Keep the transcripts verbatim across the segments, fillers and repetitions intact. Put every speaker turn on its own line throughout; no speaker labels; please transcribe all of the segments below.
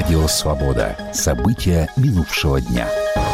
Радио «Свобода». События минувшего дня.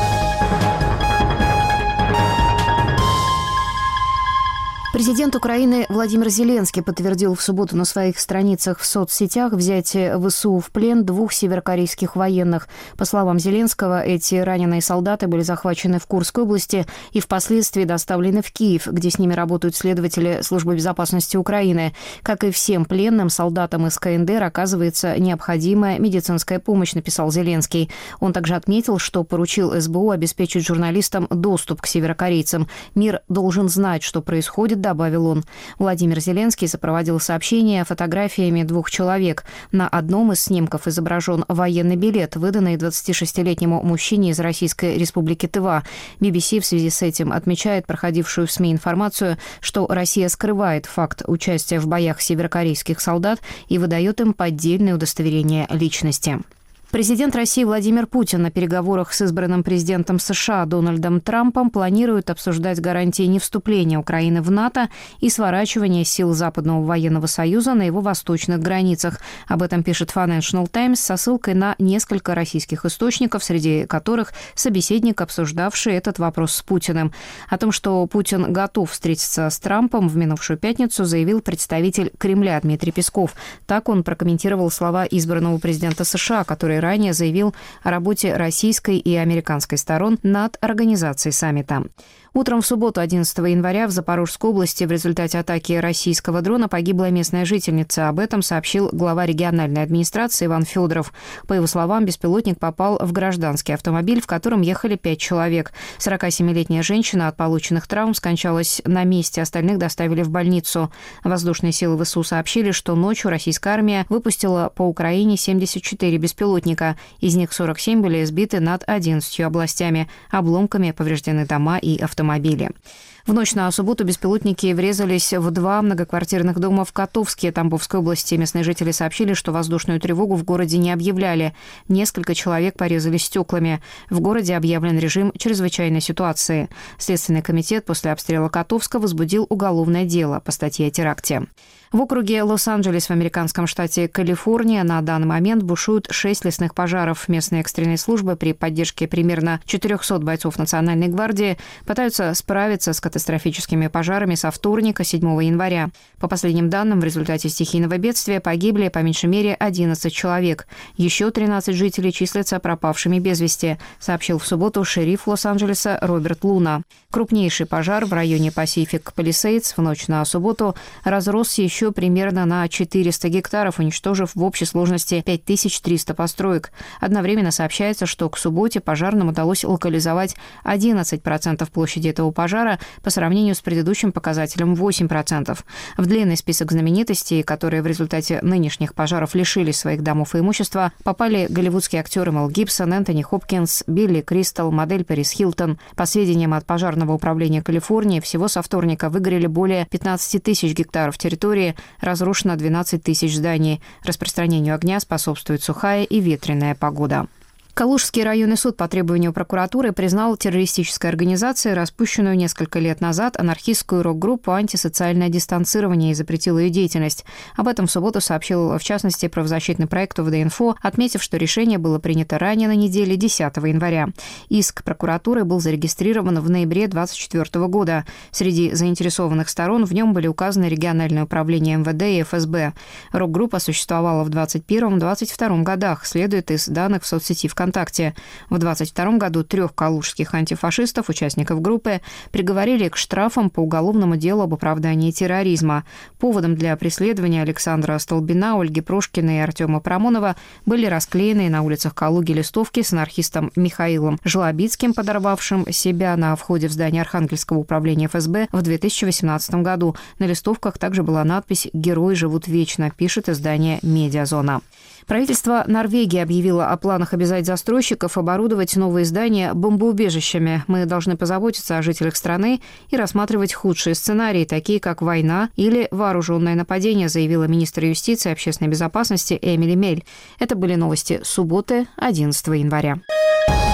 Президент Украины Владимир Зеленский подтвердил в субботу на своих страницах в соцсетях взятие ВСУ в плен двух северокорейских военных. По словам Зеленского, эти раненые солдаты были захвачены в Курской области и впоследствии доставлены в Киев, где с ними работают следователи Службы безопасности Украины. Как и всем пленным солдатам из КНДР оказывается необходимая медицинская помощь, написал Зеленский. Он также отметил, что поручил СБУ обеспечить журналистам доступ к северокорейцам. Мир должен знать, что происходит, добавил он. Владимир Зеленский сопроводил сообщение фотографиями двух человек. На одном из снимков изображен военный билет, выданный двадцатишестилетнему мужчине из Российской Республики Тыва. би би си в связи с этим отмечает проходившую в СМИ информацию, что Россия скрывает факт участия в боях северокорейских солдат и выдает им поддельное удостоверение личности. Президент России Владимир Путин на переговорах с избранным президентом США Дональдом Трампом планирует обсуждать гарантии невступления Украины в НАТО и сворачивания сил Западного военного союза на его восточных границах. Об этом пишет Financial Times со ссылкой на несколько российских источников, среди которых собеседник, обсуждавший этот вопрос с Путиным. О том, что Путин готов встретиться с Трампом, в минувшую пятницу заявил представитель Кремля Дмитрий Песков. Так он прокомментировал слова избранного президента США, который ранее заявил о работе российской и американской сторон над организацией саммита. Утром в субботу, одиннадцатого января, в Запорожской области в результате атаки российского дрона погибла местная жительница. Об этом сообщил глава региональной администрации Иван Федоров. По его словам, беспилотник попал в гражданский автомобиль, в котором ехали пять человек. сорокасемилетняя женщина от полученных травм скончалась на месте, остальных доставили в больницу. Воздушные силы ВСУ сообщили, что ночью российская армия выпустила по Украине семьдесят четыре беспилотника. Из них сорок семь были сбиты над одиннадцатью областями. Обломками повреждены дома и автомобили. автомобили. В ночь на субботу беспилотники врезались в два многоквартирных дома в Котовске, Тамбовской области. Местные жители сообщили, что воздушную тревогу в городе не объявляли. Несколько человек порезали стеклами. В городе объявлен режим чрезвычайной ситуации. Следственный комитет после обстрела Котовска возбудил уголовное дело по статье о теракте. В округе Лос-Анджелес в американском штате Калифорния на данный момент бушуют шесть лесных пожаров. Местные экстренные службы при поддержке примерно четырехсот бойцов Национальной гвардии пытаются справиться с катастрофическими пожарами со вторника, седьмого января. По последним данным, в результате стихийного бедствия погибли по меньшей мере одиннадцать человек. Еще тринадцать жителей числятся пропавшими без вести, сообщил в субботу шериф Лос-Анджелеса Роберт Луна. Крупнейший пожар в районе Pacific Palisades в ночь на субботу разросся еще примерно на четыреста гектаров, уничтожив в общей сложности пять тысяч триста построек. Одновременно сообщается, что к субботе пожарным удалось локализовать одиннадцать процентов площади этого пожара по сравнению с предыдущим показателем восемь процентов. В длинный список знаменитостей, которые в результате нынешних пожаров лишились своих домов и имущества, попали голливудские актеры Мел Гибсон, Энтони Хопкинс, Билли Кристал, модель Пэрис Хилтон. По сведениям от Пожарного управления Калифорнии, всего со вторника выгорели более пятнадцать тысяч гектаров территории, разрушено двенадцать тысяч зданий. Распространению огня способствует сухая и ветреная погода. Калужский районный суд по требованию прокуратуры признал террористической организацией распущенную несколько лет назад анархистскую рок-группу «Антисоциальное дистанцирование» и запретил ее деятельность. Об этом в субботу сообщил, в частности, правозащитный проект УВД-Инфо, отметив, что решение было принято ранее на неделе, десятого января. Иск прокуратуры был зарегистрирован в ноябре двадцать четвёртого года. Среди заинтересованных сторон в нем были указаны региональное управление эм вэ дэ и эф эс бэ. Рок-группа существовала в двадцать первом — двадцать втором годах, следует из данных в соцсети ВКонтакте. ВКонтакте. В двадцать втором году трех калужских антифашистов, участников группы, приговорили к штрафам по уголовному делу об оправдании терроризма. Поводом для преследования Александра Столбина, Ольги Прошкиной и Артема Парамонова были расклеенные на улицах Калуги листовки с анархистом Михаилом Жлобицким, подорвавшим себя на входе в здание Архангельского управления эф эс бэ в две тысячи восемнадцатом году. На листовках также была надпись «Герои живут вечно», пишет издание «Медиазона». Правительство Норвегии объявило о планах обязать застройщиков оборудовать новые здания бомбоубежищами. Мы должны позаботиться о жителях страны и рассматривать худшие сценарии, такие как война или вооруженное нападение, заявила министр юстиции и общественной безопасности Эмили Мель. Это были новости субботы, одиннадцатого января.